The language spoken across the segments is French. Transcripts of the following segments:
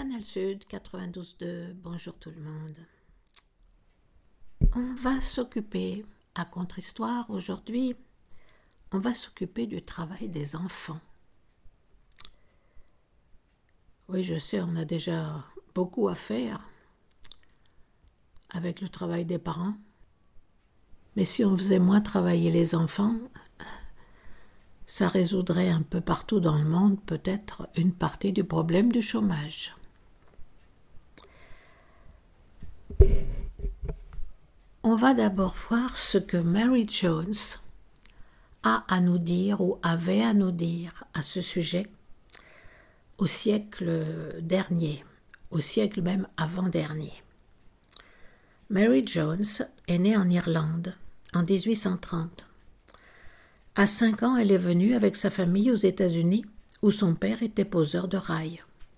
Canal Sud 92.2, bonjour tout le monde. On va s'occuper, à Contre-Histoire aujourd'hui, on va s'occuper du travail des enfants. Oui, je sais, on a déjà beaucoup à faire avec le travail des parents. Mais si on faisait moins travailler les enfants, ça résoudrait un peu partout dans le monde peut-être une partie du problème du chômage. On va d'abord voir ce que Mary Jones a à nous dire ou avait à nous dire à ce sujet au siècle dernier, au siècle même avant-dernier. Mary Jones est née en Irlande en 1830. À 5 ans, elle est venue avec sa famille aux États-Unis où son père était poseur de rails.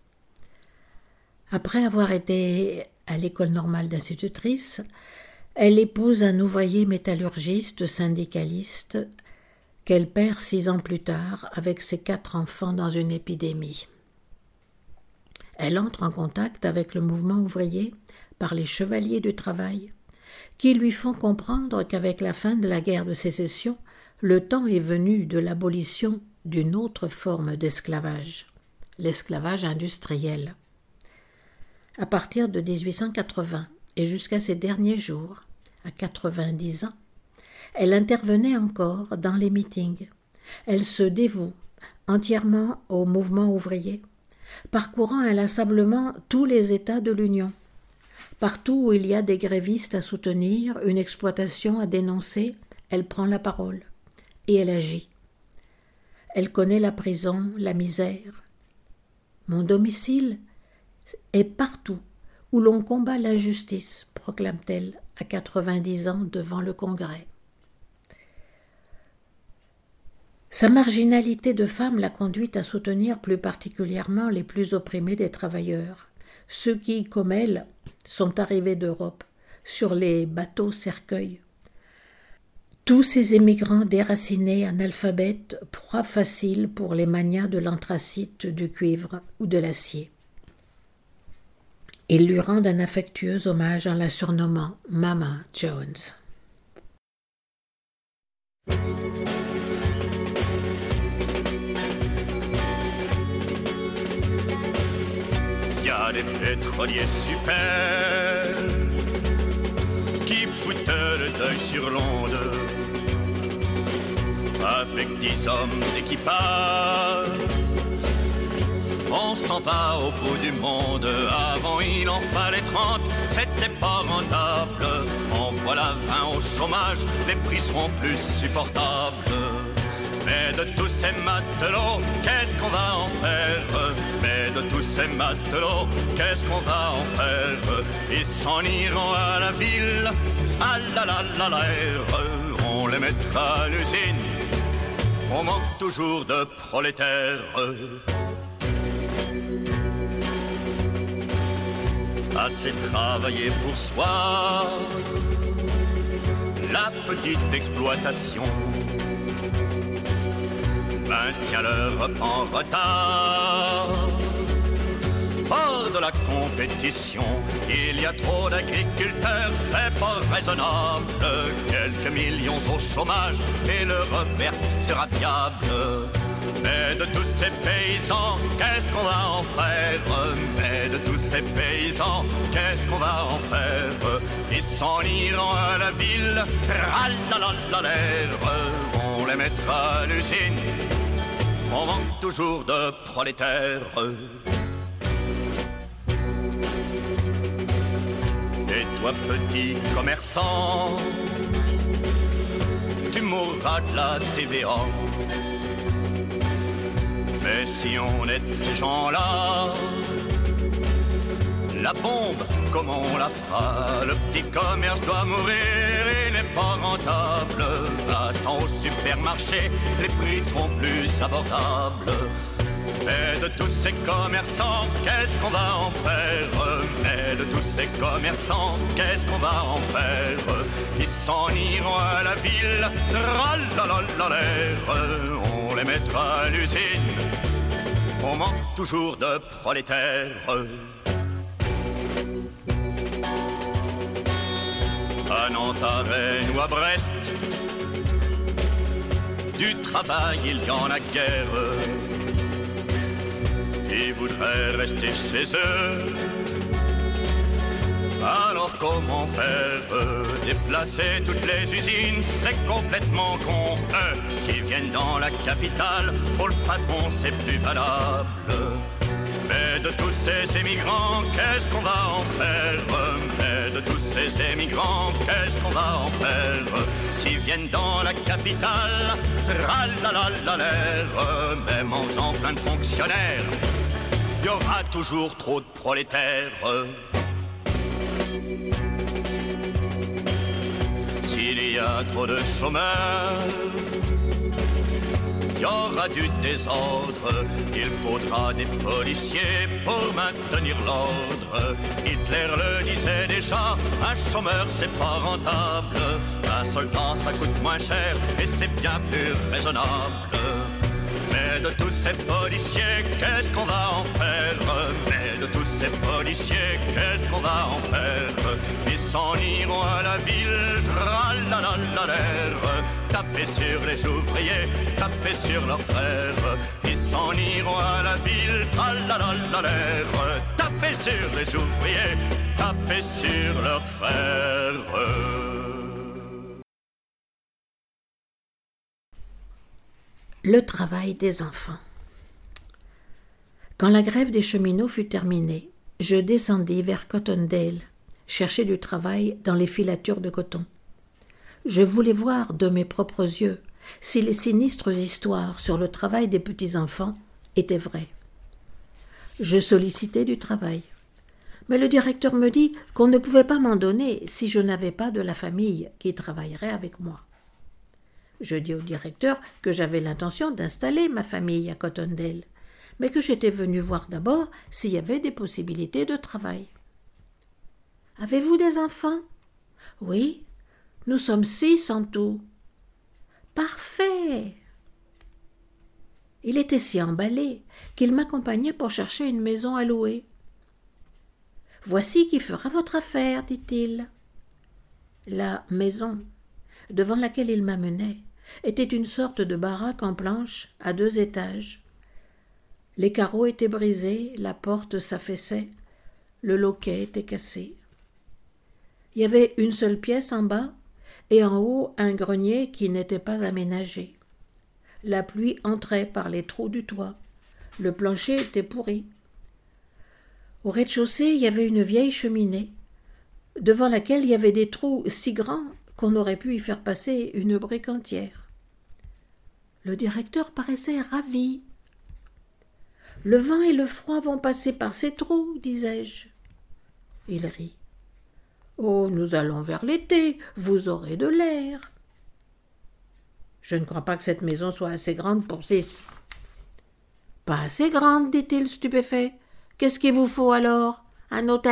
Après avoir été à l'école normale d'institutrice, elle épouse un ouvrier métallurgiste syndicaliste qu'elle perd 6 ans plus tard avec ses 4 enfants dans une épidémie. Elle entre en contact avec le mouvement ouvrier par les chevaliers du travail, qui lui font comprendre qu'avec la fin de la guerre de sécession, le temps est venu de l'abolition d'une autre forme d'esclavage, l'esclavage industriel. À partir de 1880 et jusqu'à ses derniers jours, à 90 ans, elle intervenait encore dans les meetings. Elle se dévoue entièrement au mouvement ouvrier, parcourant inlassablement tous les États de l'Union. Partout où il y a des grévistes à soutenir, une exploitation à dénoncer, elle prend la parole et elle agit. Elle connaît la prison, la misère. Mon domicile est partout où l'on combat l'injustice, proclame-t-elle à 90 ans devant le Congrès. Sa marginalité de femme l'a conduite à soutenir plus particulièrement les plus opprimés des travailleurs, ceux qui, comme elle, sont arrivés d'Europe sur les bateaux cercueils. Tous ces émigrants déracinés, analphabètes, proie facile pour les manias de l'anthracite, du cuivre ou de l'acier. Ils lui rendent un affectueux hommage en la surnommant Mama Jones. Y a des pétroliers super qui foutent le deuil sur l'onde avec 10 hommes d'équipage. On s'en va au bout du monde, avant il en fallait 30, c'était pas rentable. En voilà 20 au chômage, les prix seront plus supportables. Mais de tous ces matelots, qu'est-ce qu'on va en faire? Mais de tous ces matelots, qu'est-ce qu'on va en faire? Ils s'en iront à la ville, à la l'air, on les mettra à l'usine, on manque toujours de prolétaires. Assez travailler pour soi, la petite exploitation maintient l'Europe en retard. Hors de la compétition, il y a trop d'agriculteurs, c'est pas raisonnable. Quelques millions au chômage et l'Europe verte sera viable. Mais de tous ces paysans, qu'est-ce qu'on va en faire? Mais de tous ces paysans, qu'est-ce qu'on va en faire? Ils s'en iront à la ville, on les mettra à l'usine, on manque toujours de prolétaires. Et toi petit commerçant, tu mourras de la TVA. Mais si on est de ces gens-là, la bombe, comment on la fera? Le petit commerce doit mourir, il n'est pas rentable. Va-t'en au supermarché, les prix seront plus abordables. Mais de tous ces commerçants, qu'est-ce qu'on va en faire? Mais de tous ces commerçants, qu'est-ce qu'on va en faire? Ils s'en iront à la ville, on les mettra à l'usine, on manque toujours de prolétaires. À Nantes, à Rennes ou à Brest, du travail il y en a guère. Ils voudraient rester chez eux. Alors comment faire? Déplacer toutes les usines, c'est complètement con. Eux qui viennent dans la capitale, pour le patron c'est plus valable. Mais de tous ces émigrants, qu'est-ce qu'on va en faire? Mais de tous ces émigrants, qu'est-ce qu'on va en faire? S'ils viennent dans la capitale, ralalalalaire, même en faisant plein de fonctionnaires, il y aura toujours trop de prolétaires. S'il y a trop de chômeurs, il y aura du désordre. Il faudra des policiers pour maintenir l'ordre. Hitler le disait déjà, un chômeur c'est pas rentable. Un soldat ça coûte moins cher et c'est bien plus raisonnable. Mais de tous ces policiers, qu'est-ce qu'on va en faire? Mais de tous ces policiers, qu'est-ce qu'on va en faire? Ils s'en iront à la ville, tralalalalaire, taper sur les ouvriers, taper sur leurs frères. Ils s'en iront à la ville, tralalalalaire, taper sur les ouvriers, taper sur leurs frères. Le travail des enfants. Quand la grève des cheminots fut terminée, je descendis vers Cottondale, chercher du travail dans les filatures de coton. Je voulais voir de mes propres yeux si les sinistres histoires sur le travail des petits-enfants étaient vraies. Je sollicitai du travail, mais le directeur me dit qu'on ne pouvait pas m'en donner si je n'avais pas de la famille qui travaillerait avec moi. Je dis au directeur que j'avais l'intention d'installer ma famille à Cottondale, mais que j'étais venu voir d'abord s'il y avait des possibilités de travail. « Avez-vous des enfants ?»« Oui, nous sommes 6 en tout. »« Parfait !» Il était si emballé qu'il m'accompagnait pour chercher une maison à louer. « Voici qui fera votre affaire, dit-il. » La maison devant laquelle il m'amenait était une sorte de baraque en planches à 2 étages. Les carreaux étaient brisés, la porte s'affaissait, le loquet était cassé. Il y avait une seule pièce en bas et en haut un grenier qui n'était pas aménagé. La pluie entrait par les trous du toit. Le plancher était pourri. Au rez-de-chaussée, il y avait une vieille cheminée, devant laquelle il y avait des trous si grands qu'on aurait pu y faire passer une brique entière. Le directeur paraissait ravi. « Le vent et le froid vont passer par ces trous, disais-je. » Il rit. « Oh, nous allons vers l'été, vous aurez de l'air. » « Je ne crois pas que cette maison soit assez grande pour 6. »« Pas assez grande, dit-il stupéfait. Qu'est-ce qu'il vous faut alors? Un hôtel ?»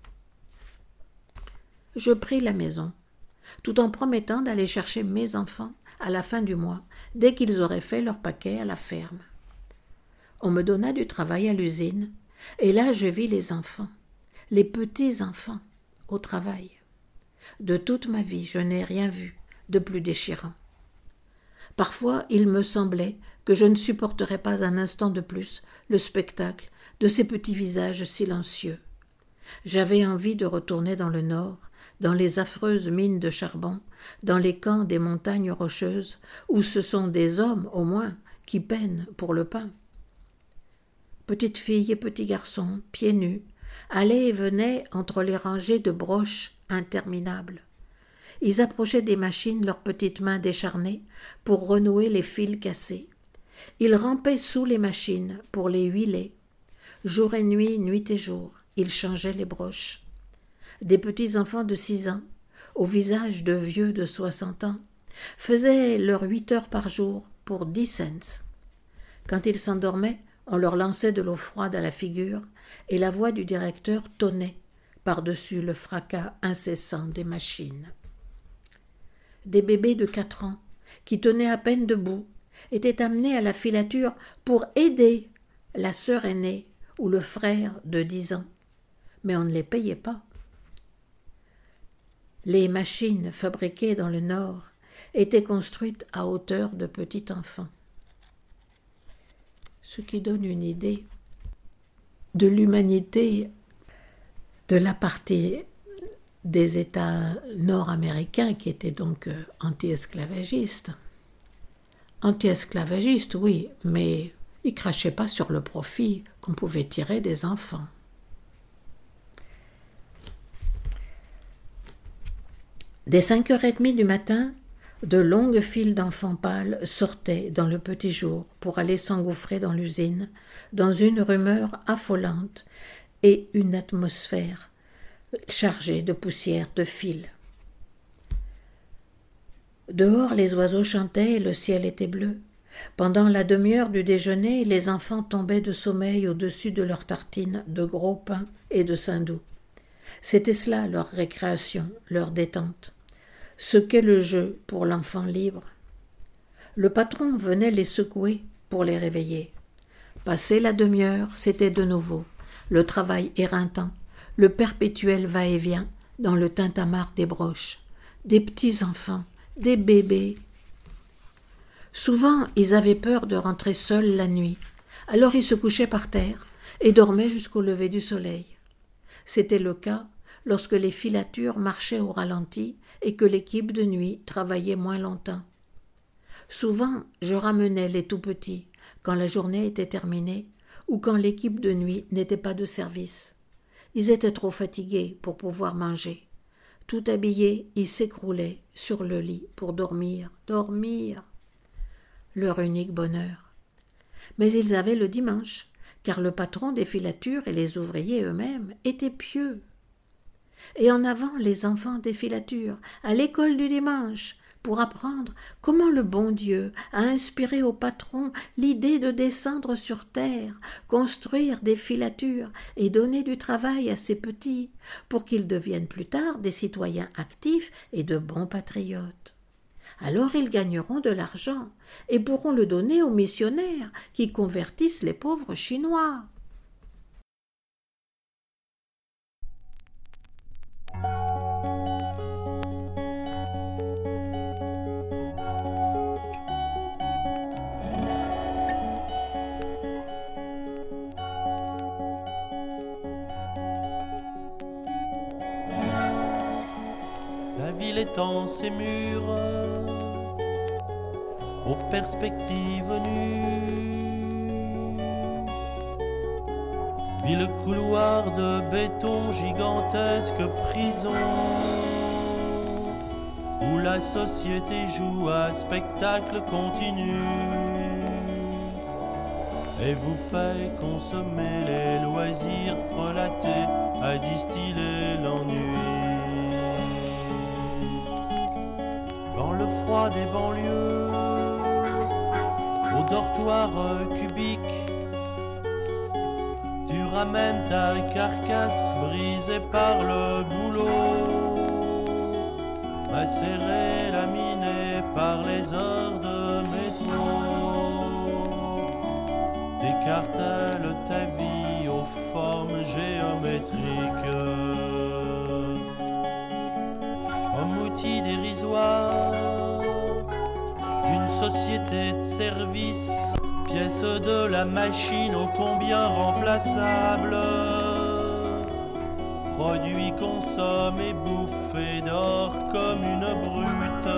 Je pris la maison, tout en promettant d'aller chercher mes enfants à la fin du mois, dès qu'ils auraient fait leur paquet à la ferme. On me donna du travail à l'usine, et là je vis les enfants, les petits-enfants, au travail. De toute ma vie, je n'ai rien vu de plus déchirant. Parfois, il me semblait que je ne supporterais pas un instant de plus le spectacle de ces petits visages silencieux. J'avais envie de retourner dans le nord, dans les affreuses mines de charbon, dans les camps des montagnes rocheuses, où ce sont des hommes, au moins, qui peinent pour le pain. Petites filles et petits garçons, pieds nus, allaient et venaient entre les rangées de broches interminables. Ils approchaient des machines leurs petites mains décharnées pour renouer les fils cassés. Ils rampaient sous les machines pour les huiler. Jour et nuit, nuit et jour, ils changeaient les broches. Des petits enfants de 6 ans, au visage de vieux de 60 ans, faisaient leurs 8 heures par jour pour 10 cents. Quand ils s'endormaient, on leur lançait de l'eau froide à la figure et la voix du directeur tonnait par-dessus le fracas incessant des machines. Des bébés de 4 ans, qui tenaient à peine debout, étaient amenés à la filature pour aider la sœur aînée ou le frère de 10 ans, mais on ne les payait pas. Les machines fabriquées dans le Nord étaient construites à hauteur de petits enfants. Ce qui donne une idée de l'humanité de la partie des États nord-américains qui étaient donc anti-esclavagistes. Anti-esclavagistes, oui, mais ils ne crachaient pas sur le profit qu'on pouvait tirer des enfants. Dès 5h30 du matin, de longues files d'enfants pâles sortaient dans le petit jour pour aller s'engouffrer dans l'usine, dans une rumeur affolante et une atmosphère chargée de poussière de fil. Dehors, les oiseaux chantaient et le ciel était bleu. Pendant la demi-heure du déjeuner, les enfants tombaient de sommeil au-dessus de leurs tartines de gros pain et de saindoux. C'était cela leur récréation, leur détente. Ce qu'est le jeu pour l'enfant libre. Le patron venait les secouer pour les réveiller. Passé la demi-heure, c'était de nouveau le travail éreintant, le perpétuel va-et-vient dans le tintamarre des broches, des petits enfants, des bébés. Souvent, ils avaient peur de rentrer seuls la nuit, alors ils se couchaient par terre et dormaient jusqu'au lever du soleil. C'était le cas lorsque les filatures marchaient au ralenti et que l'équipe de nuit travaillait moins longtemps. Souvent, je ramenais les tout-petits quand la journée était terminée ou quand l'équipe de nuit n'était pas de service. Ils étaient trop fatigués pour pouvoir manger. Tout habillés, ils s'écroulaient sur le lit pour dormir, leur unique bonheur. Mais ils avaient le dimanche, car le patron des filatures et les ouvriers eux-mêmes étaient pieux. Et en avant les enfants des filatures, à l'école du dimanche, pour apprendre comment le bon Dieu a inspiré au patron l'idée de descendre sur terre, construire des filatures et donner du travail à ses petits, pour qu'ils deviennent plus tard des citoyens actifs et de bons patriotes. Alors ils gagneront de l'argent et pourront le donner aux missionnaires qui convertissent les pauvres Chinois. La ville étend ses murs aux perspectives nues, ville couloir de béton, gigantesque prison, où la société joue à spectacle continu et vous fait consommer les loisirs frelatés à distiller l'ennui. Dans le froid des banlieues, au dortoir cubique, tu ramènes ta carcasse brisée par le boulot, macérée, laminée par les heures de métro. T'écartèles ta vie aux formes géométriques, comme outil dérisoire d'une société de service, pièce de la machine ô combien remplaçable, produit, consommé, bouffé d'or comme une brute,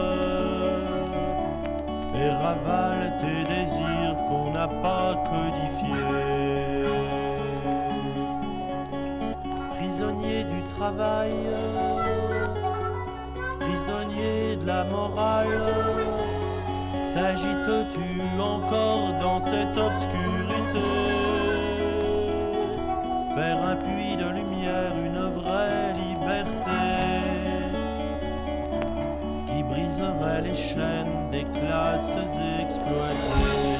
et ravale tes désirs qu'on n'a pas codifiés. Prisonnier du travail, prisonnier de la morale, t'agites-tu encore dans cette obscurité vers un puits de lumière, une vraie liberté qui briserait les chaînes des classes exploitées?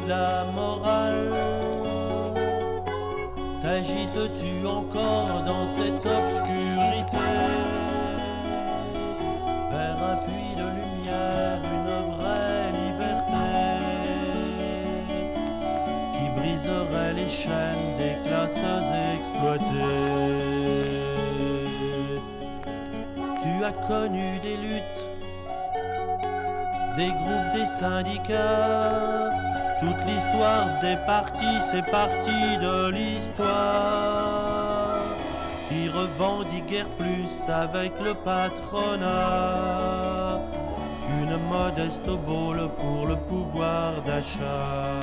de la morale. T'agites-tu encore dans cette obscurité vers un puits de lumière, une vraie liberté qui briserait les chaînes des classes exploitées. Tu as connu des luttes, des groupes, des syndicats, toute l'histoire des partis, c'est partie de l'histoire qui revendique guère plus avec le patronat qu'une modeste obole pour le pouvoir d'achat.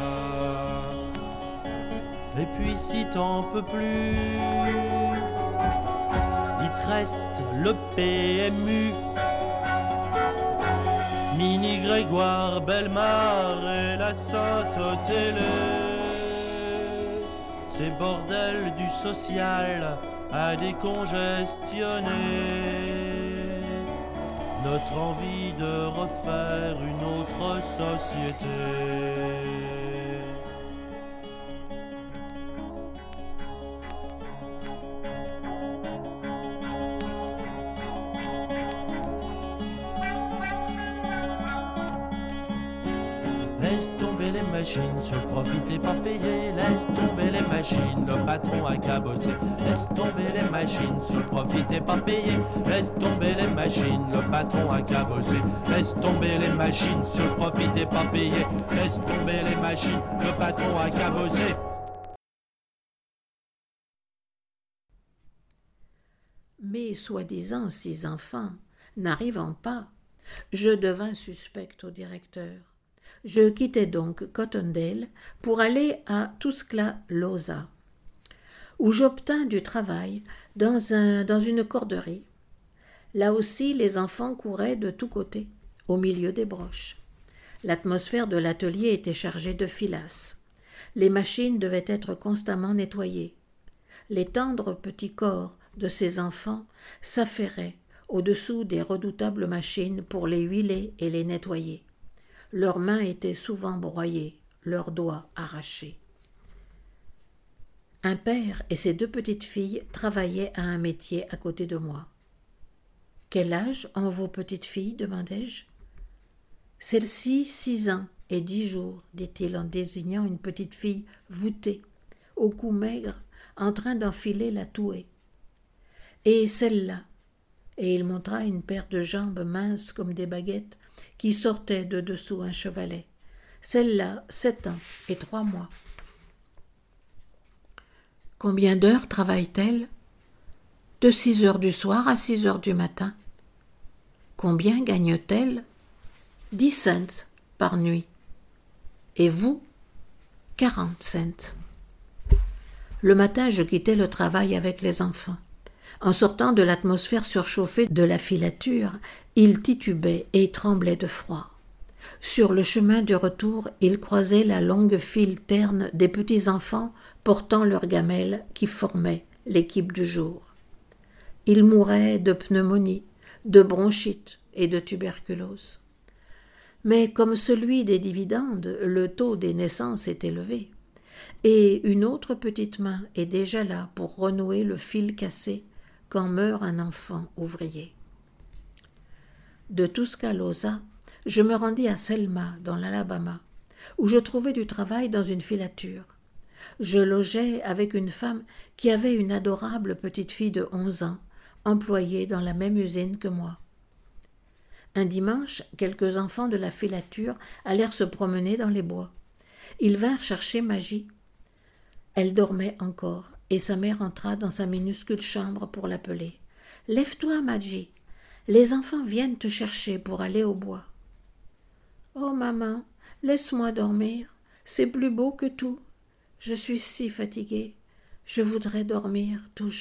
Et puis si t'en peux plus, il te reste le PMU, Mini Grégoire, Bellemare et la Sainte-Télé. Ces bordels du social à décongestionner notre envie de refaire une autre société. Laisse tomber les machines, sur profit et pas payé. Laisse tomber les machines, le patron a cabossé. Laisse tomber les machines, sur profit et pas payé. Laisse tomber les machines, le patron a cabossé. Laisse tomber les machines, sur profit et pas payé. Laisse tomber les machines, le patron a cabossé. Mes soi-disant 6 enfants n'arrivant pas, je devins suspecte au directeur. Je quittai donc Cottondale pour aller à Tuscaloosa, où j'obtins du travail dans une corderie. Là aussi, les enfants couraient de tous côtés, au milieu des broches. L'atmosphère de l'atelier était chargée de filasse. Les machines devaient être constamment nettoyées. Les tendres petits corps de ces enfants s'affairaient au-dessous des redoutables machines pour les huiler et les nettoyer. Leurs mains étaient souvent broyées, leurs doigts arrachés. Un père et ses 2 petites filles travaillaient à un métier à côté de moi. « Quel âge ont vos petites filles ?» demandai-je. « Celle-ci 6 ans et 10 jours, dit-il en désignant une petite fille voûtée, au cou maigre, en train d'enfiler la touée. Et celle-là, et il montra une paire de jambes minces comme des baguettes qui sortaient de dessous un chevalet. Celle-là, 7 ans et 3 mois. Combien d'heures travaille-t-elle ? De 6 heures du soir à 6 heures du matin. Combien gagne-t-elle ? 10 cents par nuit. Et vous ? 40 cents. Le matin, je quittais le travail avec les enfants. En sortant de l'atmosphère surchauffée de la filature, ils titubaient et tremblaient de froid. Sur le chemin du retour, ils croisaient la longue file terne des petits enfants portant leurs gamelles qui formaient l'équipe du jour. Ils mouraient de pneumonie, de bronchite et de tuberculose. Mais comme celui des dividendes, le taux des naissances est élevé. Et une autre petite main est déjà là pour renouer le fil cassé quand meurt un enfant ouvrier. De Tuscaloosa, je me rendis à Selma, dans l'Alabama, où je trouvai du travail dans une filature. Je logeais avec une femme qui avait une adorable petite fille de 11 ans, employée dans la même usine que moi. Un dimanche, quelques enfants de la filature allèrent se promener dans les bois. Ils vinrent chercher Magie. Elle dormait encore, et sa mère entra dans sa minuscule chambre pour l'appeler. « Lève-toi, Magie, les enfants viennent te chercher pour aller au bois. »« Oh, maman, laisse-moi dormir, c'est plus beau que tout. Je suis si fatiguée, je voudrais dormir toujours. »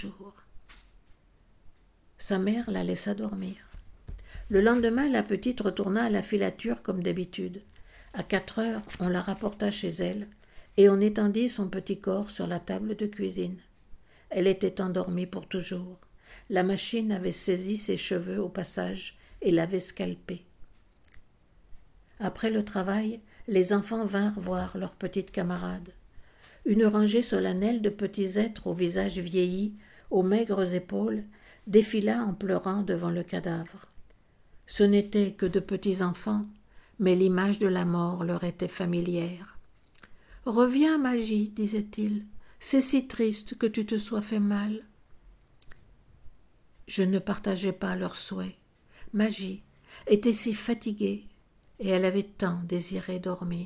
Sa mère la laissa dormir. Le lendemain, la petite retourna à la filature comme d'habitude. À 4 heures, on la rapporta chez elle, et on étendit son petit corps sur la table de cuisine. Elle était endormie pour toujours. La machine avait saisi ses cheveux au passage et l'avait scalpée. Après le travail, les enfants vinrent voir leurs petites camarades. Une rangée solennelle de petits êtres aux visages vieillis, aux maigres épaules, défila en pleurant devant le cadavre. Ce n'étaient que de petits enfants, mais l'image de la mort leur était familière. « Reviens, Magie, disait-il, c'est si triste que tu te sois fait mal. » Je ne partageais pas leurs souhaits. Magie était si fatiguée et elle avait tant désiré dormir.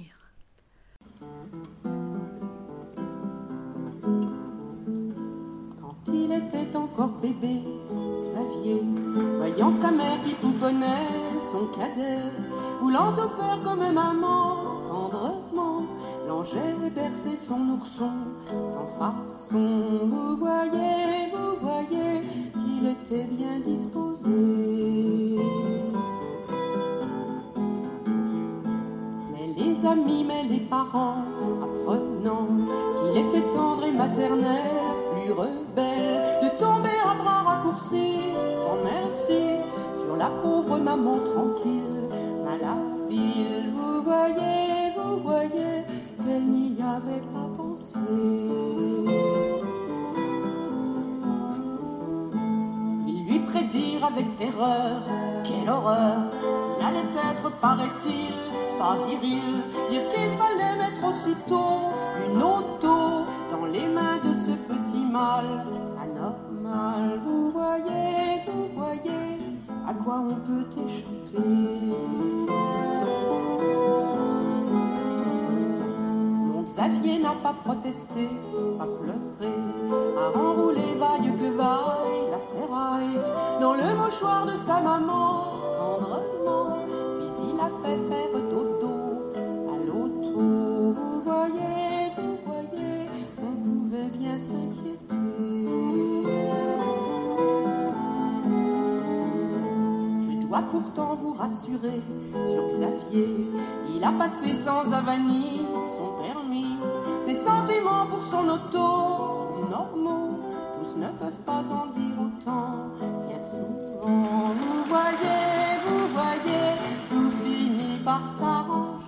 Quand il était encore bébé, Xavier, voyant sa mère qui pouponnait son cadet, voulant tout faire comme maman, tendrement, longeait et berçait son ourson, sans façon. Vous voyez qu'il était bien disposé. Mais les amis, mais les parents, apprenant qu'il était tendre et maternel, plus rebelle, de tomber à bras raccourcis, sans merci, sur la pauvre maman tranquille, malhabile. Vous voyez qu'elle n'y avait pas pensé. Ils lui prédirent avec terreur, quelle horreur, qu'il allait être, paraît-il, pas viril, dire qu'il fallait mettre aussitôt une auto dans les mains de ce petit mal anormal. Vous voyez à quoi on peut échapper. Mon Xavier n'a pas protesté, pas pleuré, a enroulé vaille que vaille la ferraille dans le mouchoir de sa maman, tendrement, puis il a fait faire dodo à l'auto. Vous voyez, on pouvait bien s'inquiéter. Je dois pourtant vous rassurer sur Xavier, il a passé sans avanie son permis, ses sentiments pour son auto sont normaux, tous ne peuvent pas en dire autant, bien souvent. Vous voyez, tout finit par s'arranger.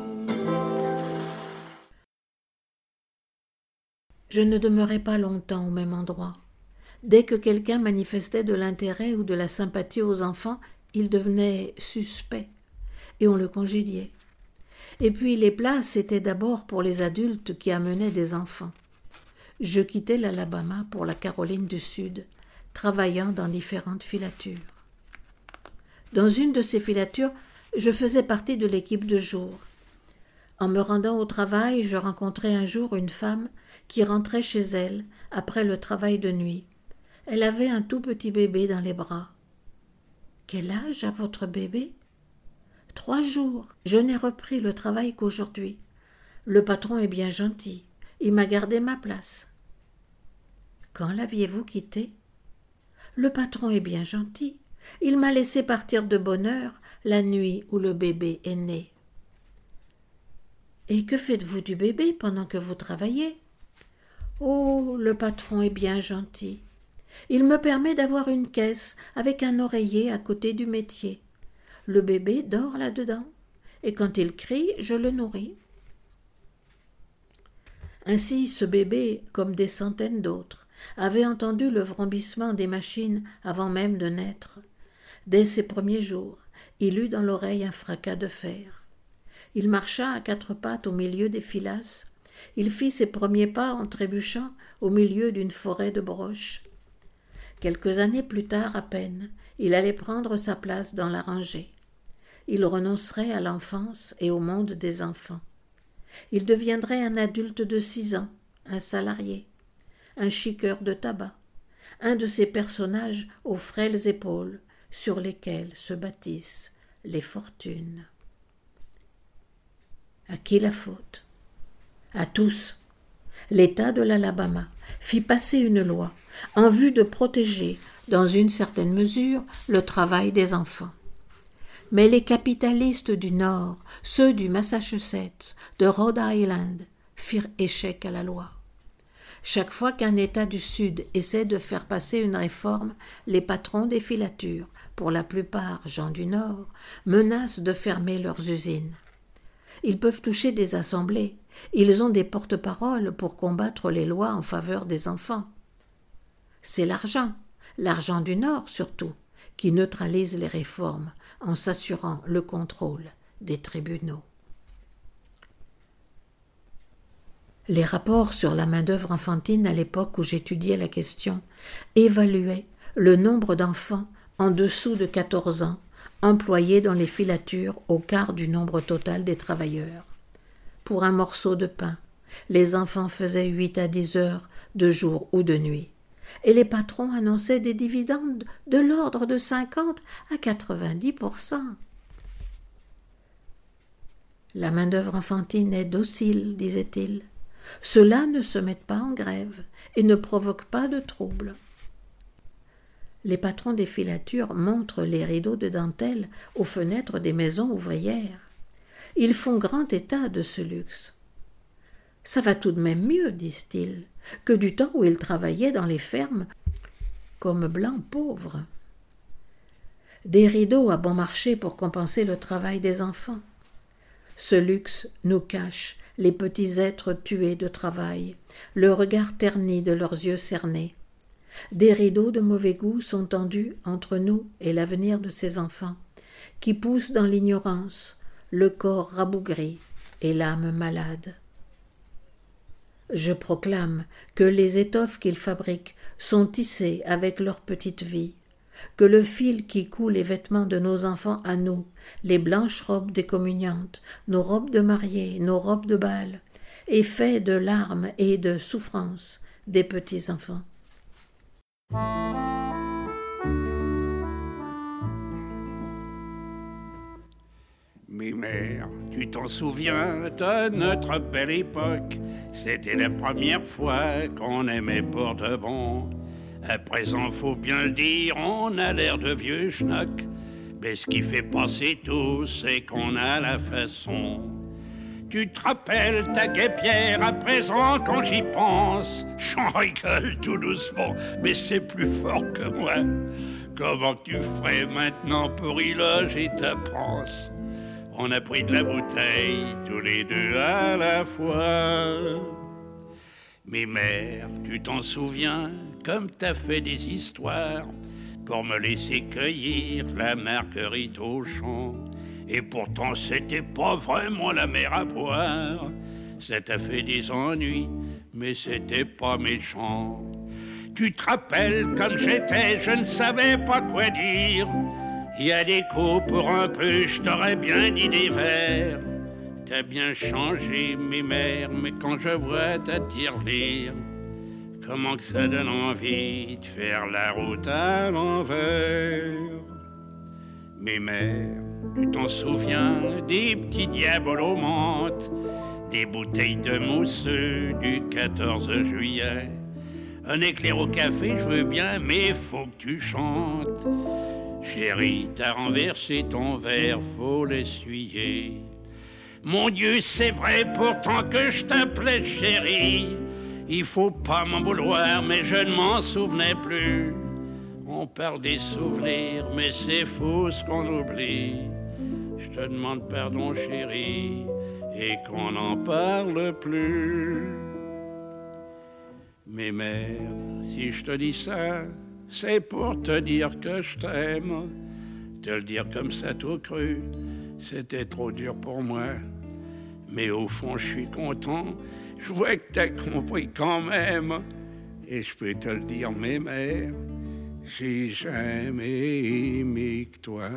Je ne demeurai pas longtemps au même endroit. Dès que quelqu'un manifestait de l'intérêt ou de la sympathie aux enfants, il devenait suspect, et on le congédiait. Et puis les places étaient d'abord pour les adultes qui amenaient des enfants. Je quittai l'Alabama pour la Caroline du Sud, travaillant dans différentes filatures. Dans une de ces filatures, je faisais partie de l'équipe de jour. En me rendant au travail, je rencontrai un jour une femme qui rentrait chez elle après le travail de nuit. Elle avait un tout petit bébé dans les bras. « Quel âge a votre bébé ?»« 3 jours. Je n'ai repris le travail qu'aujourd'hui. Le patron est bien gentil. Il m'a gardé ma place. »« Quand l'aviez-vous quitté ?»« Le patron est bien gentil. Il m'a laissé partir de bonne heure la nuit où le bébé est né. »« Et que faites-vous du bébé pendant que vous travaillez ?»« Oh, le patron est bien gentil. Il me permet d'avoir une caisse avec un oreiller à côté du métier. Le bébé dort là-dedans, et quand il crie, je le nourris. » Ainsi, ce bébé, comme des centaines d'autres, avait entendu le vrombissement des machines avant même de naître. Dès ses premiers jours, il eut dans l'oreille un fracas de fer. Il marcha à 4 pattes au milieu des filasses. Il fit ses premiers pas en trébuchant au milieu d'une forêt de broches. Quelques années plus tard à peine, il allait prendre sa place dans la rangée. Il renoncerait à l'enfance et au monde des enfants. Il deviendrait un adulte de 6 ans, un salarié, un chiqueur de tabac, un de ces personnages aux frêles épaules sur lesquelles se bâtissent les fortunes. À qui la faute ? À tous. L'État de l'Alabama fit passer une loi en vue de protéger, dans une certaine mesure, le travail des enfants. Mais les capitalistes du Nord, ceux du Massachusetts, de Rhode Island, firent échec à la loi. Chaque fois qu'un État du Sud essaie de faire passer une réforme, les patrons des filatures, pour la plupart gens du Nord, menacent de fermer leurs usines. ils peuvent toucher des assemblées. Ils ont des porte-paroles pour combattre les lois en faveur des enfants. C'est l'argent du Nord surtout, qui neutralise les réformes en s'assurant le contrôle des tribunaux. Les rapports sur la main-d'œuvre enfantine à l'époque où j'étudiais la question évaluaient le nombre d'enfants en dessous de 14 ans employés dans les filatures au quart du nombre total des travailleurs. Pour un morceau de pain, les enfants faisaient 8 à 10 heures de jour ou de nuit, et les patrons annonçaient des dividendes de l'ordre de 50 à 90%. La main-d'œuvre enfantine est docile, disait-il. Ceux-là ne se mettent pas en grève et ne provoquent pas de troubles. Les patrons des filatures montrent les rideaux de dentelle aux fenêtres des maisons ouvrières. Ils font grand état de ce luxe. Ça va tout de même mieux, disent-ils, que du temps où ils travaillaient dans les fermes comme blancs pauvres. Des rideaux à bon marché pour compenser le travail des enfants. Ce luxe nous cache les petits êtres tués de travail, le regard terni de leurs yeux cernés. Des rideaux de mauvais goût sont tendus entre nous et l'avenir de ces enfants, qui poussent dans l'ignorance, le corps rabougri et l'âme malade. Je proclame que les étoffes qu'ils fabriquent sont tissées avec leur petite vie, que le fil qui coud les vêtements de nos enfants à nous, les blanches robes des communiantes, nos robes de mariée, nos robes de bal, est fait de larmes et de souffrances des petits enfants. Mes mères, tu t'en souviens de notre belle époque? C'était la première fois qu'on aimait pour de bon. À présent, faut bien le dire, on a l'air de vieux schnock. Mais ce qui fait passer tout, c'est qu'on a la façon. Tu te rappelles ta guêpière à présent quand j'y pense? J'en rigole tout doucement, mais c'est plus fort que moi. Comment tu ferais maintenant pour y loger ta panse? On a pris de la bouteille, tous les deux à la fois. Mes mères, tu t'en souviens, comme t'as fait des histoires pour me laisser cueillir la marguerite au champ. Et pourtant c'était pas vraiment la mer à boire. Ça t'a fait des ennuis, mais c'était pas méchant. Tu te rappelles comme j'étais, je ne savais pas quoi dire. Il y a des coups pour un peu, je t'aurais bien dit des vers. T'as bien changé, mes mères, mais quand je vois ta tirelire, comment que ça donne envie de faire la route à l'envers. Mes mères, tu t'en souviens des petits diabolos aux menthes, des bouteilles de mousseux du 14 juillet. Un éclair au café, je veux bien, mais faut que tu chantes. Chérie, t'as renversé ton verre, faut l'essuyer. Mon Dieu, c'est vrai pourtant que je t'appelais chérie. Il faut pas m'en vouloir, mais je ne m'en souvenais plus. On parle des souvenirs, mais c'est fou ce qu'on oublie. Je te demande pardon chérie, et qu'on n'en parle plus. Mes mères, si je te dis ça, c'est pour te dire que je t'aime. Te le dire comme ça tout cru, c'était trop dur pour moi. Mais au fond, je suis content. Je vois que t'as compris quand même. Et je peux te le dire, mes mères, j'ai jamais aimé que toi.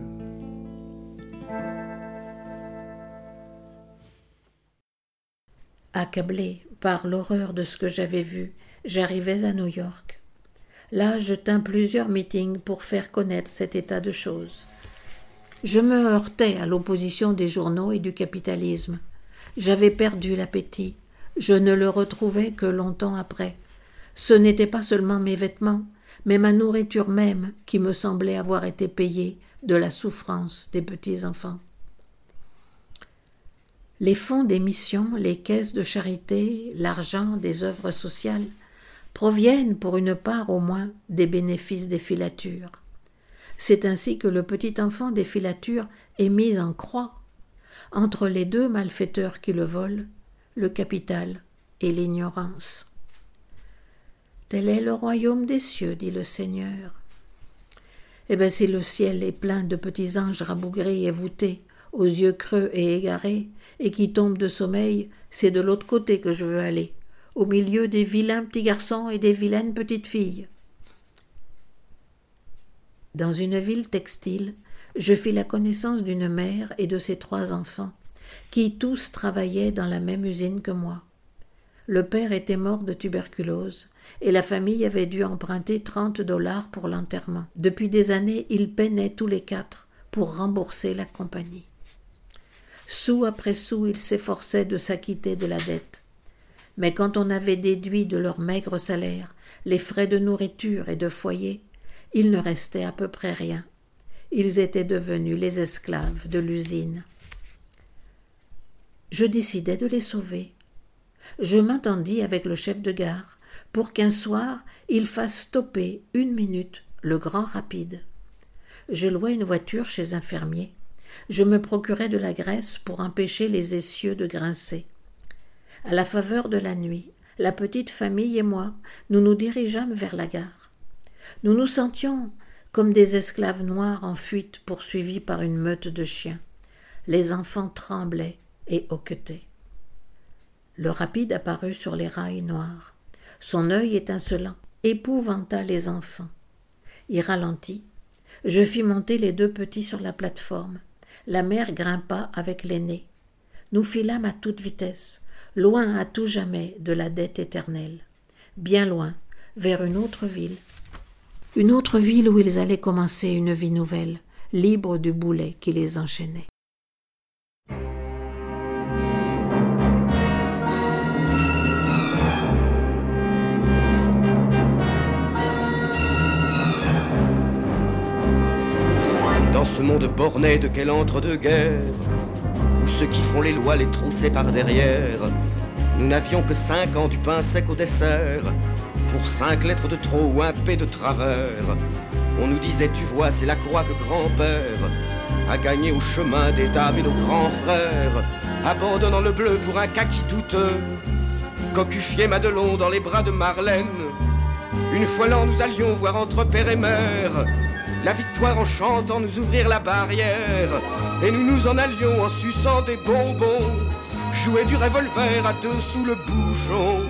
Accablé par l'horreur de ce que j'avais vu, j'arrivais à New York. Là, je tins plusieurs meetings pour faire connaître cet état de choses. Je me heurtais à l'opposition des journaux et du capitalisme. J'avais perdu l'appétit. Je ne le retrouvais que longtemps après. Ce n'étaient pas seulement mes vêtements, mais ma nourriture même qui me semblait avoir été payée de la souffrance des petits-enfants. Les fonds des missions, les caisses de charité, l'argent des œuvres sociales proviennent pour une part au moins des bénéfices des filatures. C'est ainsi que le petit enfant des filatures est mis en croix. entre les deux malfaiteurs qui le volent, le capital et l'ignorance. Tel est le royaume des cieux, dit le Seigneur. Eh bien, si le ciel est plein de petits anges rabougris et voûtés, aux yeux creux et égarés, et qui tombent de sommeil, c'est de l'autre côté que je veux aller, au milieu des vilains petits garçons et des vilaines petites filles. Dans une ville textile, je fis la connaissance d'une mère et de ses 3 enfants, qui tous travaillaient dans la même usine que moi. Le père était mort de tuberculose, et la famille avait dû emprunter $30 pour l'enterrement. Depuis des années, ils peinaient tous les 4 pour rembourser la compagnie. Sou après sou, ils s'efforçaient de s'acquitter de la dette. Mais quand on avait déduit de leur maigre salaire les frais de nourriture et de foyer, il ne restait à peu près rien. Ils étaient devenus les esclaves de l'usine. Je décidai de les sauver. Je m'entendis avec le chef de gare pour qu'un soir il fasse stopper 1 minute le grand rapide. Je louai une voiture chez un fermier. Je me procurai de la graisse pour empêcher les essieux de grincer. À la faveur de la nuit, la petite famille et moi, nous nous dirigeâmes vers la gare. Nous nous sentions comme des esclaves noirs en fuite poursuivis par une meute de chiens. Les enfants tremblaient et hoquetaient. Le rapide apparut sur les rails noirs. Son œil étincelant épouvanta les enfants. Il ralentit. Je fis monter les 2 petits sur la plateforme. La mère grimpa avec l'aîné. Nous filâmes à toute vitesse, loin à tout jamais de la dette éternelle, bien loin, vers une autre ville où ils allaient commencer une vie nouvelle, libre du boulet qui les enchaînait. Dans ce monde borné de quel entre-deux-guerres, où ceux qui font les lois les troussaient par derrière, nous n'avions que 5 ans du pain sec au dessert, pour 5 lettres de trop ou un P de travers. On nous disait, tu vois, c'est la croix que grand-père a gagné au chemin des dames et nos grands frères, abandonnant le bleu pour un kaki douteux, cocufier Madelon dans les bras de Marlène. Une fois l'an, nous allions voir entre père et mère la victoire en chantant nous ouvrir la barrière, et nous nous en allions en suçant des bonbons, jouer du revolver à 2 sous le bouchon.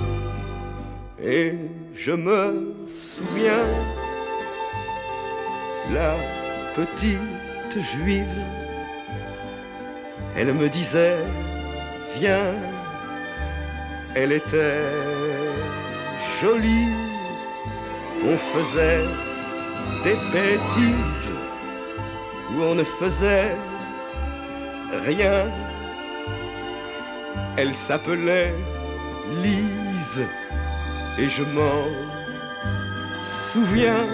Et je me souviens, la petite juive, elle me disait, viens, elle était jolie, on faisait des bêtises où on ne faisait rien. Elle s'appelait Lise et je m'en souviens.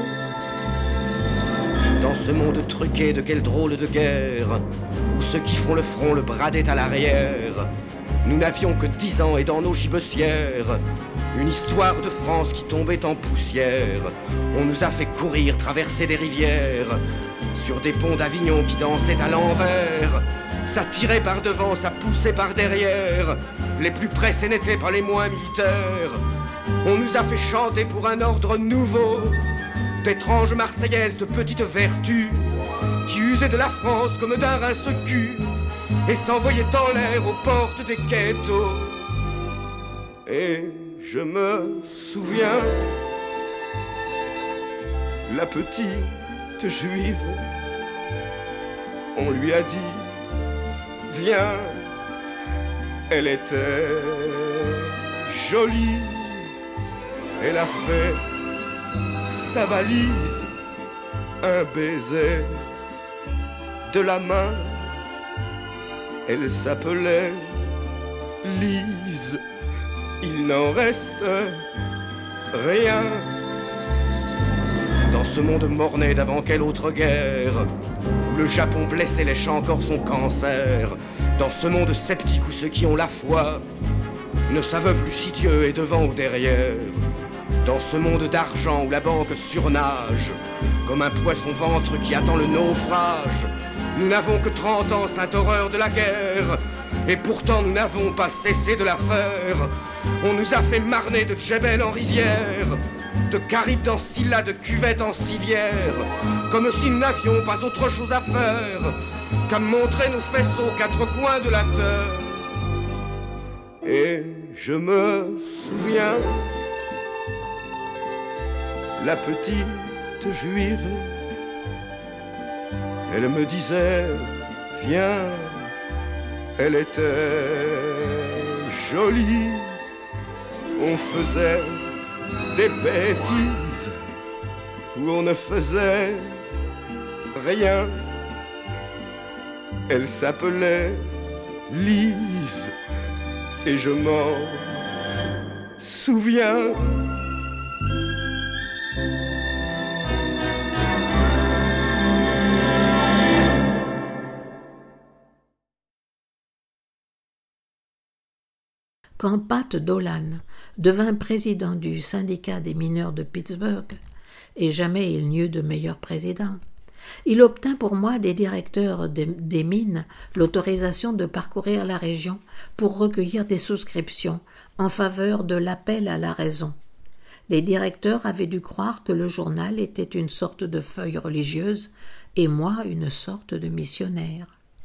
Dans ce monde truqué de quelle drôle de guerre, où ceux qui font le front le bradaient à l'arrière, nous n'avions que 10 ans et dans nos gibecières une histoire de France qui tombait en poussière. On nous a fait courir, traverser des rivières, sur des ponts d'Avignon qui dansaient à l'envers. Ça tirait par devant, ça poussait par derrière, les plus pressés n'étaient pas les moins militaires. On nous a fait chanter pour un ordre nouveau d'étranges marseillaises de petites vertus, qui usaient de la France comme d'un rince-cul et s'envoyaient en l'air aux portes des ghettos. Et je me souviens, la petite juive, on lui a dit, viens, elle était jolie, elle a fait sa valise, un baiser de la main, elle s'appelait Lise. Il n'en reste rien dans ce monde morné d'avant quelle autre guerre, où le Japon blessé lèche encore son cancer. Dans ce monde sceptique où ceux qui ont la foi ne savent plus si Dieu est devant ou derrière. Dans ce monde d'argent où la banque surnage comme un poisson ventre qui attend le naufrage. Nous n'avons que 30 ans, sainte horreur de la guerre, et pourtant nous n'avons pas cessé de la faire. On nous a fait marner de Djebel en rizière, de Caribes en Scylla, de Cuvette en civière, comme si nous n'avions pas autre chose à faire qu'à montrer nos fesses aux quatre coins de la terre. Et je me souviens, la petite juive, elle me disait, viens, elle était jolie. On faisait des bêtises où on ne faisait rien. Elle s'appelait Lise et je m'en souviens. Quand Pat Dolan devint président du syndicat des mineurs de Pittsburgh, et jamais il n'y eut de meilleur président, il obtint pour moi des directeurs des mines l'autorisation de parcourir la région pour recueillir des souscriptions en faveur de l'appel à la raison. Les directeurs avaient dû croire que le journal était une sorte de feuille religieuse et moi une sorte de missionnaire.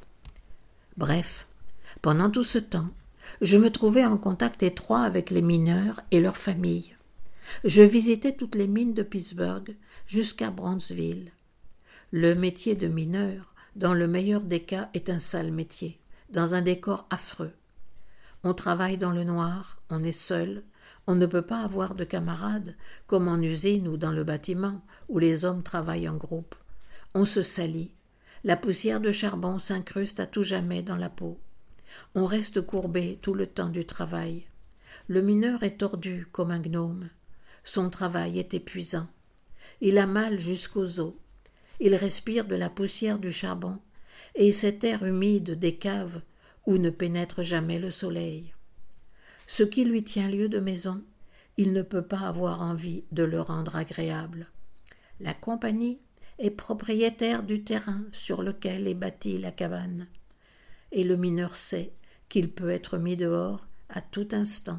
Bref, pendant tout ce temps, je me trouvais en contact étroit avec les mineurs et leurs familles. Je visitais toutes les mines de Pittsburgh jusqu'à Brownsville. Le métier de mineur, dans le meilleur des cas, est un sale métier, dans un décor affreux. On travaille dans le noir, on est seul, on ne peut pas avoir de camarades, comme en usine ou dans le bâtiment, où les hommes travaillent en groupe. On se salit, la poussière de charbon s'incruste à tout jamais dans la peau. On reste courbé tout le temps du travail. Le mineur est tordu comme un gnome. Son travail est épuisant. Il a mal jusqu'aux os. Il respire de la poussière du charbon et cet air humide des caves où ne pénètre jamais le soleil. Ce qui lui tient lieu de maison, il ne peut pas avoir envie de le rendre agréable. La compagnie est propriétaire du terrain sur lequel est bâtie la cabane. Et le mineur sait qu'il peut être mis dehors à tout instant.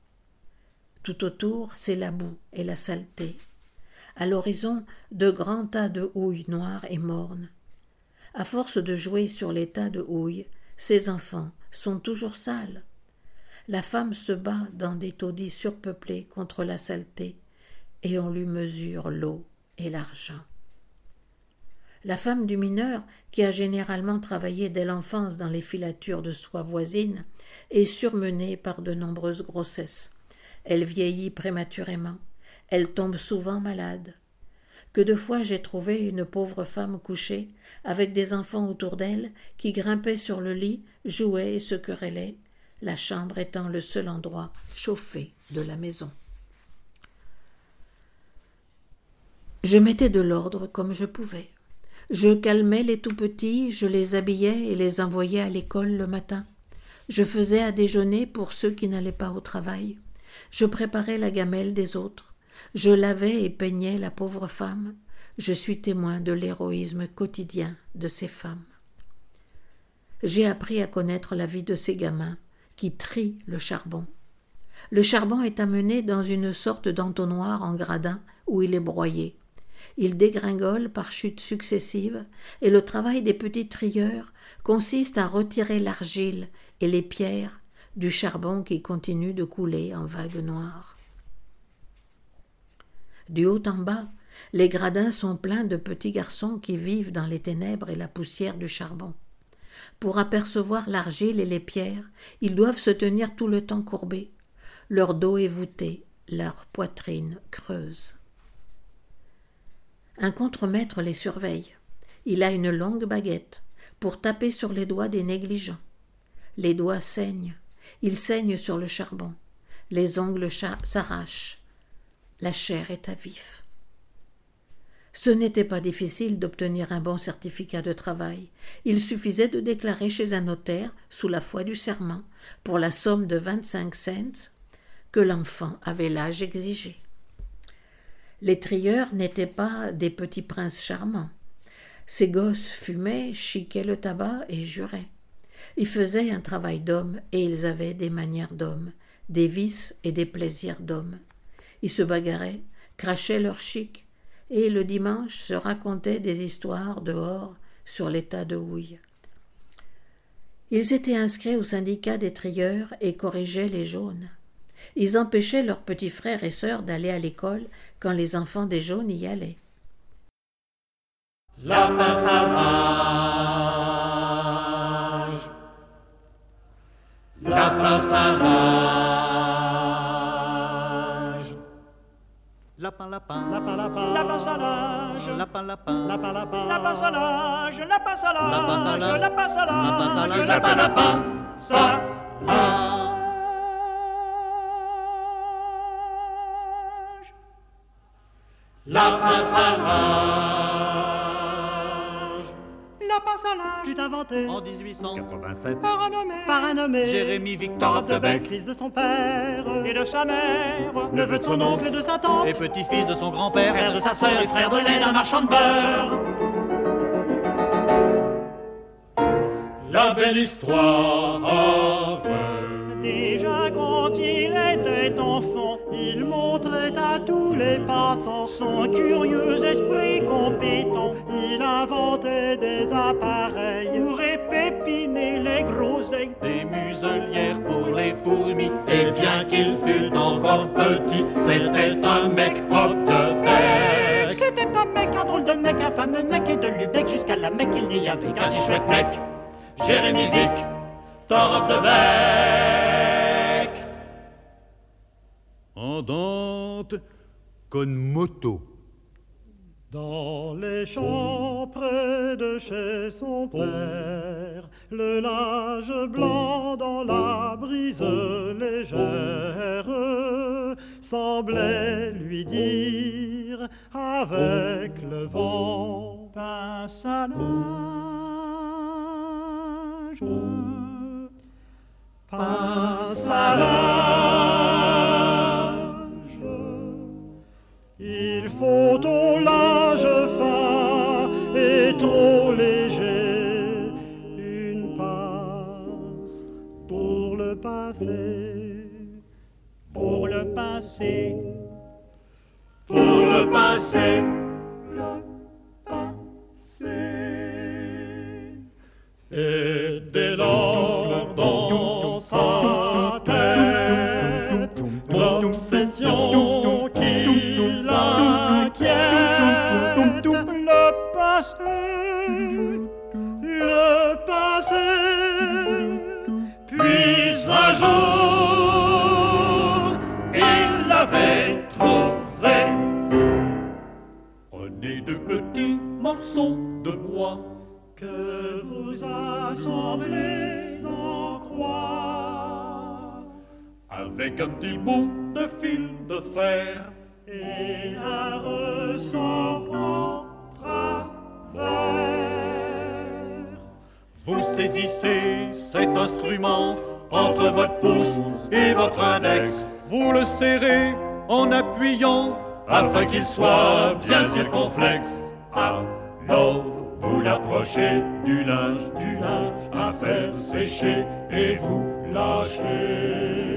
Tout autour, c'est la boue et la saleté. À l'horizon, de grands tas de houille noire et morne. À force de jouer sur les tas de houille, ces enfants sont toujours sales. La femme se bat dans des taudis surpeuplés contre la saleté, et on lui mesure l'eau et l'argent. La femme du mineur, qui a généralement travaillé dès l'enfance dans les filatures de soie voisines, est surmenée par de nombreuses grossesses. Elle vieillit prématurément. Elle tombe souvent malade. Que de fois j'ai trouvé une pauvre femme couchée, avec des enfants autour d'elle, qui grimpaient sur le lit, jouaient et se querellaient, la chambre étant le seul endroit chauffé de la maison. Je mettais de l'ordre comme je pouvais. Je calmais les tout-petits, je les habillais et les envoyais à l'école le matin. Je faisais à déjeuner pour ceux qui n'allaient pas au travail. Je préparais la gamelle des autres. Je lavais et peignais la pauvre femme. Je suis témoin de l'héroïsme quotidien de ces femmes. J'ai appris à connaître la vie de ces gamins qui trient le charbon. Le charbon est amené dans une sorte d'entonnoir en gradin où il est broyé. Il dégringole par chutes successives et le travail des petits trieurs consiste à retirer l'argile et les pierres du charbon qui continue de couler en vagues noires. Du haut en bas, les gradins sont pleins de petits garçons qui vivent dans les ténèbres et la poussière du charbon. Pour apercevoir l'argile et les pierres, ils doivent se tenir tout le temps courbés. Leur dos est voûté, leur poitrine creuse. Un contremaître les surveille. Il a une longue baguette pour taper sur les doigts des négligents. Les doigts saignent. Ils saignent sur le charbon. Les ongles s'arrachent. La chair est à vif. Ce n'était pas difficile d'obtenir un bon certificat de travail. Il suffisait de déclarer chez un notaire, sous la foi du serment, pour la somme de 25 cents, que l'enfant avait l'âge exigé. Les trieurs n'étaient pas des petits princes charmants. Ces gosses fumaient, chiquaient le tabac et juraient. Ils faisaient un travail d'homme et ils avaient des manières d'homme, des vices et des plaisirs d'homme. Ils se bagarraient, crachaient leur chic, et le dimanche se racontaient des histoires dehors sur les tas de houille. Ils étaient inscrits au syndicat des trieurs et corrigeaient les jaunes. Ils empêchaient leurs petits frères et sœurs d'aller à l'école quand les enfants des jaunes y allaient. Lapin sauvage, lapin sauvage, lapin lapin, lapin lapin, lapin sauvage, lapin lapin, lapin lapin, lapin sauvage, lapin sauvage, lapin sauvage, lapin sauvage, lapin lapin, sauvage. Lapin sauvage, lapin sauvage, fut inventé en 1887 par un nommé Jérémie Victor Hoptebeck, fils de son père et de sa mère, neveu de son oncle et de sa tante, et petit-fils de son grand-père, frère de sa sœur et frère de laine, un marchand de beurre. La belle histoire. Déjà quand il était enfant, il montrait à tous les passants son curieux esprit compétent. Il inventait des appareils pour épépiner les groseilles, des muselières pour les fourmis. Et bien qu'il fût encore petit, c'était un mec Hoptebeck. C'était un mec, un drôle de mec, un fameux mec, et de Lubeck jusqu'à la Mecque, il n'y avait qu'un si chouette mec, Jérémie Victor Hoptebeck. Andante con moto. Dans les champs près de chez son père, le linge blanc dans la brise légère semblait lui dire avec le vent: pince à linge, pince à linge. Il faut au linge fin et trop léger une pince pour le pincer, pour le pincer, pour le pincer, le pincer. Et dès lors dans sa tête l'obsession qui le passé, puis un jour il l'avait trouvé. Prenez de petits morceaux de bois que vous assemblez en croix, avec un petit bout de fil de fer et un ressort en travers. Vous saisissez cet instrument entre votre pouce et votre index. Vous le serrez en appuyant afin qu'il soit bien circonflexe. Alors vous l'approchez du linge à faire sécher et vous lâchez.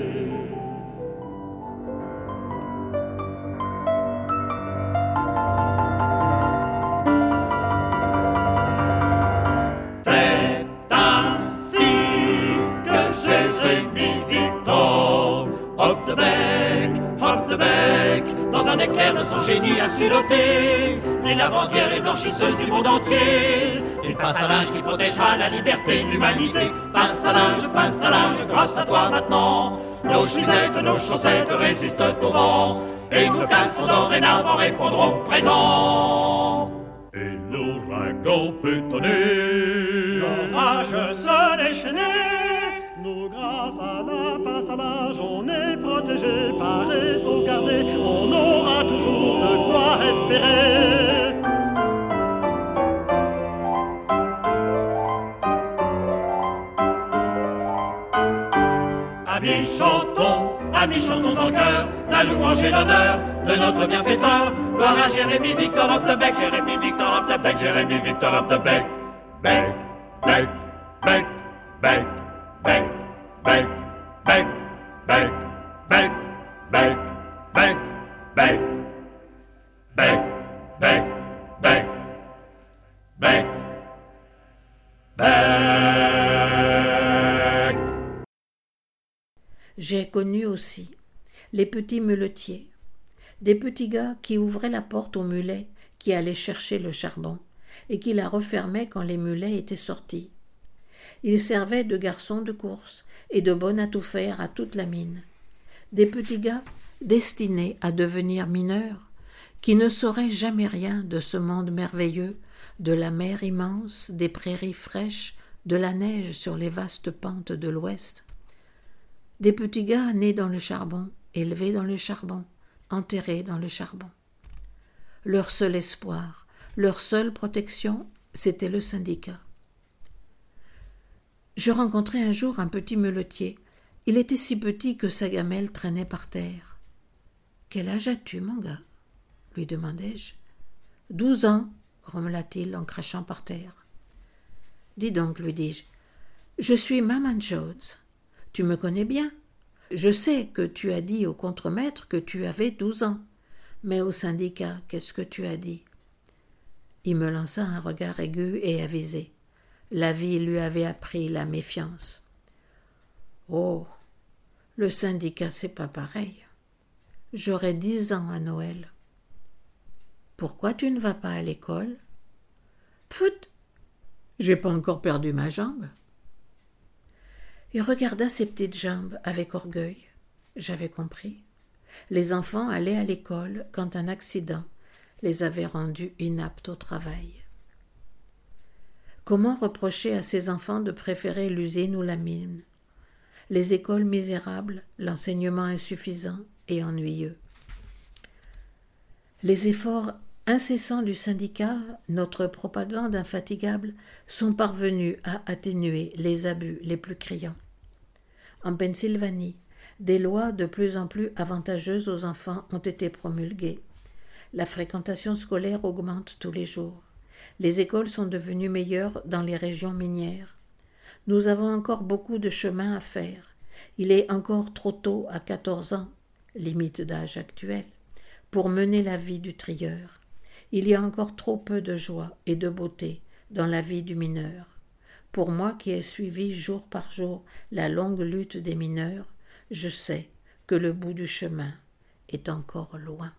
Hoptebeck, dans un éclair de son génie a su doter les lavandières et blanchisseuses du monde entier d'une pince à linge qui protégera la liberté et l'humanité. Pince à linge, grâce à toi maintenant, nos chemisettes, nos chaussettes résistent au vent et nos caleçons dorénavant répondront présent. Et l'ouragan peut tonner, l'orage se déchaîner. Nous, grâce à la pince à linge, on est protégé, paré, sauvegardé. On aura toujours de quoi espérer. Amis, chantons en chœur la louange et l'honneur de notre bienfaiteur. Gloire à Jérémie Victor Optebec, Jérémie Victor Optebec, Jérémie Victor Optebec. Bec, bec, bec, bec, bec, bec, bec, bec, bec, bec, bec, bec, bec, bec, bec, bec, bec. J'ai connu aussi les petits muletiers, des petits gars qui ouvraient la porte aux mulets qui allaient chercher le charbon et qui la refermaient quand les mulets étaient sortis. Ils servaient de garçons de course et de bonnes à tout faire à toute la mine. Des petits gars destinés à devenir mineurs, qui ne sauraient jamais rien de ce monde merveilleux, de la mer immense, des prairies fraîches, de la neige sur les vastes pentes de l'ouest. Des petits gars nés dans le charbon, élevés dans le charbon, enterrés dans le charbon. Leur seul espoir, leur seule protection, c'était le syndicat. Je rencontrai un jour un petit muletier. Il était si petit que sa gamelle traînait par terre. « Quel âge as-tu, mon gars ?» lui demandai-je. « 12 ans, grommela-t-il en crachant par terre. « Dis donc, lui dis-je, je suis Maman Jones. Tu me connais bien. Je sais que tu as dit au contremaître que tu avais 12 ans. Mais au syndicat, qu'est-ce que tu as dit ?» Il me lança un regard aigu et avisé. La vie lui avait appris la méfiance. « Oh, le syndicat, c'est pas pareil. J'aurai 10 ans à Noël. »« Pourquoi tu ne vas pas à l'école ?»« Pfut, j'ai pas encore perdu ma jambe. » Il regarda ses petites jambes avec orgueil. J'avais compris. Les enfants allaient à l'école quand un accident les avait rendus inaptes au travail. Comment reprocher à ces enfants de préférer l'usine ou la mine, les écoles misérables, l'enseignement insuffisant et ennuyeux? Les efforts incessants du syndicat, notre propagande infatigable, sont parvenus à atténuer les abus les plus criants. En Pennsylvanie, des lois de plus en plus avantageuses aux enfants ont été promulguées. La fréquentation scolaire augmente tous les jours. Les écoles sont devenues meilleures dans les régions minières. Nous avons encore beaucoup de chemin à faire. Il est encore trop tôt à 14 ans, limite d'âge actuelle, pour mener la vie du trieur. Il y a encore trop peu de joie et de beauté dans la vie du mineur. Pour moi qui ai suivi jour par jour la longue lutte des mineurs, je sais que le bout du chemin est encore loin.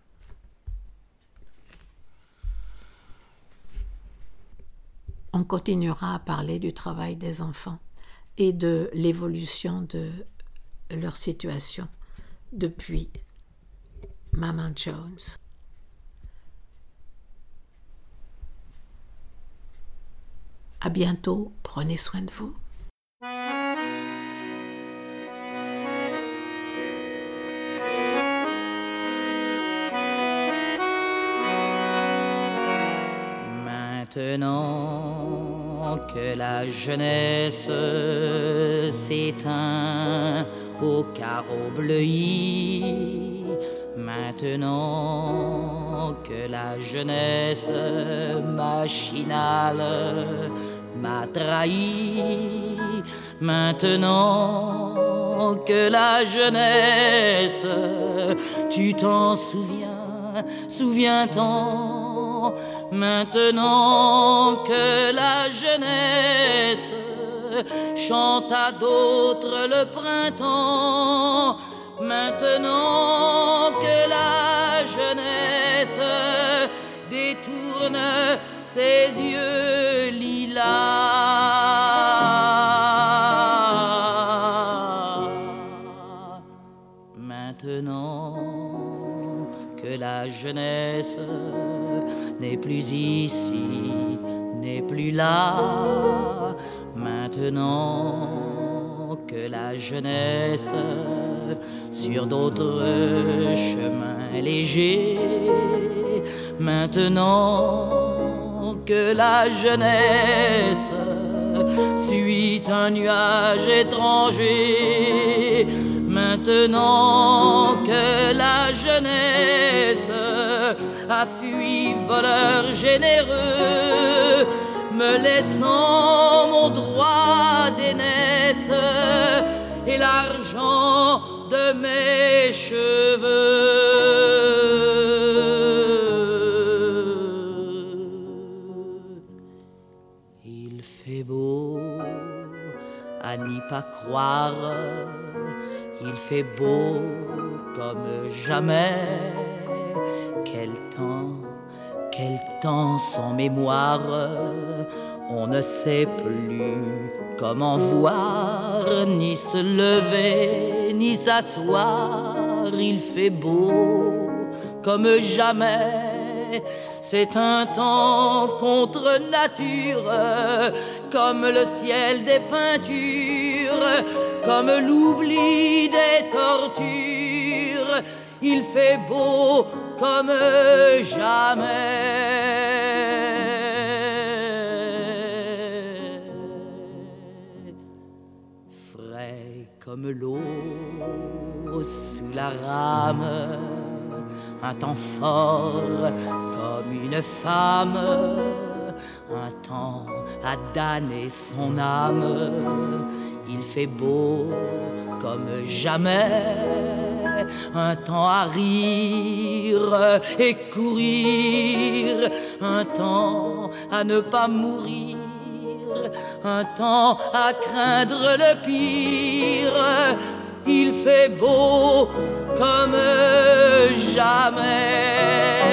On continuera à parler du travail des enfants et de l'évolution de leur situation depuis Maman Jones. À bientôt, prenez soin de vous. Maintenant que la jeunesse s'éteint au carreau bleuis, maintenant que la jeunesse machinale m'a trahi, maintenant que la jeunesse, tu t'en souviens, souviens-t'en, maintenant que la jeunesse chante à d'autres le printemps, maintenant que la jeunesse détourne ses yeux lilas, maintenant que la jeunesse n'est plus ici, n'est plus là, maintenant que la jeunesse sur d'autres chemins légers, maintenant que la jeunesse suit un nuage étranger, Maintenant que la jeunesse a fui voleur généreux, me laissant mon droit d'aînesse et l'argent de mes cheveux. Il fait beau à n'y pas croire, il fait beau comme jamais. Quel temps sans mémoire, on ne sait plus comment voir, ni se lever, ni s'asseoir. Il fait beau comme jamais. C'est un temps contre nature, comme le ciel des peintures, comme l'oubli des tortures. Il fait beau comme jamais. Frais comme l'eau sous la rame, un temps fort comme une femme, un temps à damner son âme. Il fait beau comme jamais, un temps à rire et courir, un temps à ne pas mourir, un temps à craindre le pire. Il fait beau comme jamais.